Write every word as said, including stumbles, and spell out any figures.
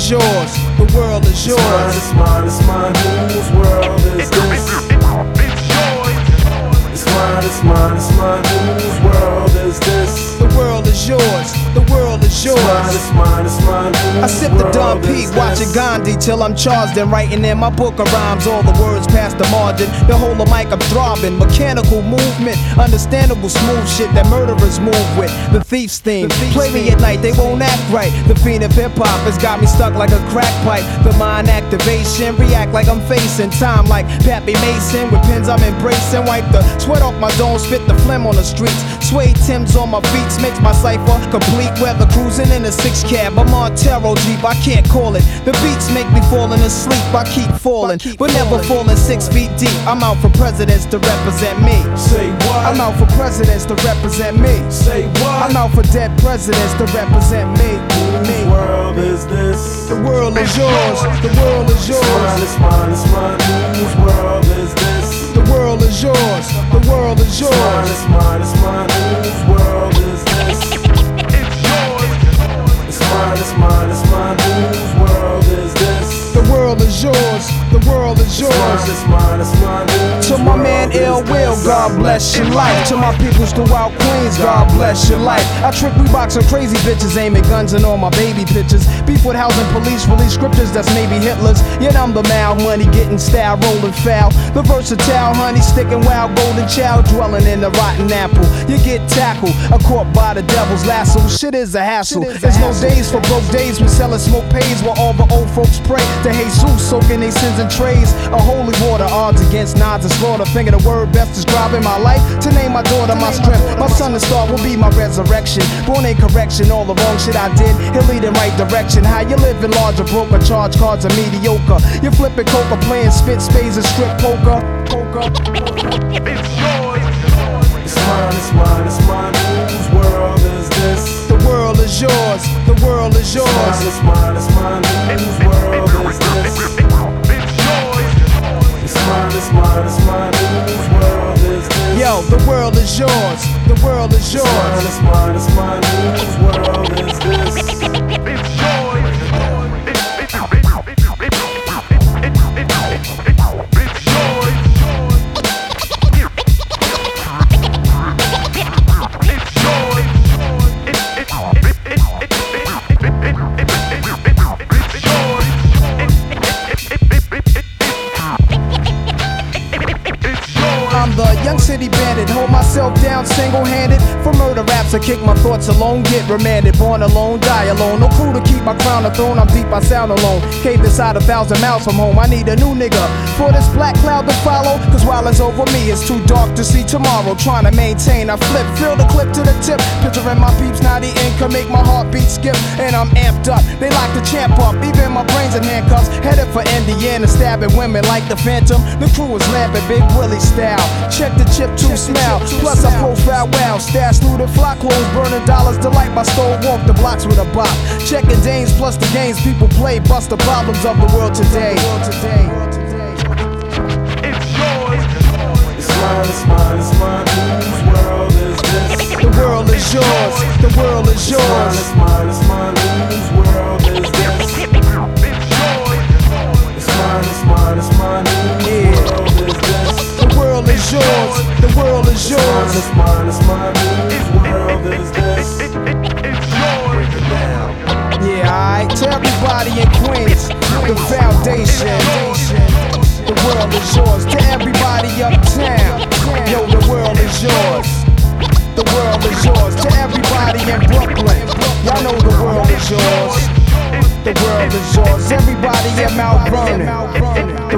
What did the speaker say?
is yours, the world is yours. It's mine, it's mine, it's mine. Whose world is this? It's mine, it's mine, it's mine. Whose world is this? The world is yours, the world is yours. It's mine, it's mine, it's mine. I sip the Don P, watching Gandhi till I'm charged and writing in my book of rhymes. All the words past the margin, the whole of mic I'm throbbing. Mechanical movement, understandable smooth shit that murderers move with. The thief's theme, play me at night, they won't act right. The fiend of hip hop has got me stuck like a crack pipe. The mind activation, react like I'm facing time like Pappy Mason. With pins I'm embracing, wipe the sweat off my dome, spit the phlegm on the streets. Suede Timbs on my beats makes my cipher complete. Weather cruising in a six cab, I'm on Taro Jeep, I can't call it. The beats make me falling asleep, I keep falling, but never falling six feet deep. I'm out for presidents to represent me. Say what? I'm out for presidents to represent me. Say what? I'm out for dead presidents to represent me. Whose world is this? The world is yours, the world is yours. It's mine, it's mine, it's mine. Whose world is this? The world is yours, the world is yours. It's mine, it's mine, it's mine. Whose world is this? It's mine, it's mine, it's mine. Whose world is this? The world is yours, the world is yours. It's mine, it's mine, it's mine. To my man Ill Will, God bless your life. To my peoples throughout Queens, God bless your life. I trick we boxing crazy bitches, aiming guns and all my baby pictures. Beef with housing police, release scriptures that's maybe Hitler's. Yet I'm the mal, money getting style, rolling foul. The versatile honey, sticking wild, golden child, dwelling in the rotten apple. You get tackled, a caught by the devil's lasso. Shit is a hassle. There's no days for broke days when selling smoke pays while all the old folks pray to Jesus, soaking their sins in trays. A holy water, odds against nods and slaughter. Finger the word best describing my life. To name my daughter my strength. My son and star will be my resurrection. Born in correction, all the wrong shit I did, he'll lead in right direction. How you living large or broke, or charge cards are mediocre. You flipping coca, playing spit spades and strip poker. Poker. It's yours. It's mine, it's mine, it's mine. Whose world is this? The world is yours, the world is yours. It's mine, it's mine, it's mine. Whose world is this? It's mine, it's mine, it's mine. Whose world is this? Yo, the world is yours, the world is yours. It's mine, it's mine, it's mine. Whose world is this? It's yours. I'm the young city bandit, hold myself down single-handed. For murder raps, I kick my thoughts alone, get remanded. Born alone, die alone, no crew to keep my crown a throne. I'm deep, I sound alone, cave inside a thousand miles from home. I need a new nigga for this black cloud to follow, cause while it's over me, it's too dark to see tomorrow. Trying to maintain, I flip, fill the clip to the tip. Picturing my peeps, now the ink can make my heartbeat skip. And I'm amped up, they lock the champ up, even my brains in handcuffs. Headed for Indiana, stabbing women like the Phantom. The crew is lamping, Big Willie style. Check the chip to smell, plus I profile wow. Stash through the flock, clothes burning dollars to light my stove. Walk the blocks with a bop. Checking dames plus the games people play. Bust the problems of the world today. It's yours. It's mine, it's mine, it's mine. Whose world is this? The world is yours, the world is yours. It's mine, it's mine, whose world is this? It's yours. It's mine, it's mine, it's mine. Whose world is this? The world is yours, the world is yours. It's mine, it's mine, whose world is this? It's yours. Yeah, alright. To everybody in Queens, the foundation. The world is yours. To everybody uptown, yo, the world is yours. The world is yours. To everybody in Brooklyn, y'all know the world is yours. The world is yours. Everybody in Mount Vernon,